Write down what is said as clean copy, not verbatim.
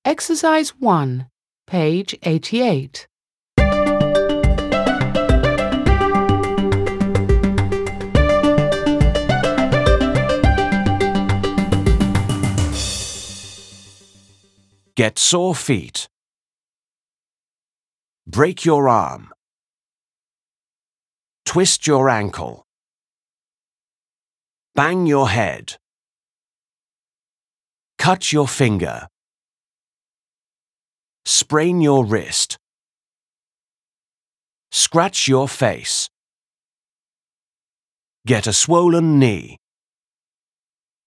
Exercise 1, page 88. Get sore feet. Break your arm. Twist your ankle. Bang your head. Cut your finger. Sprain your wrist. Scratch your face. Get a swollen knee.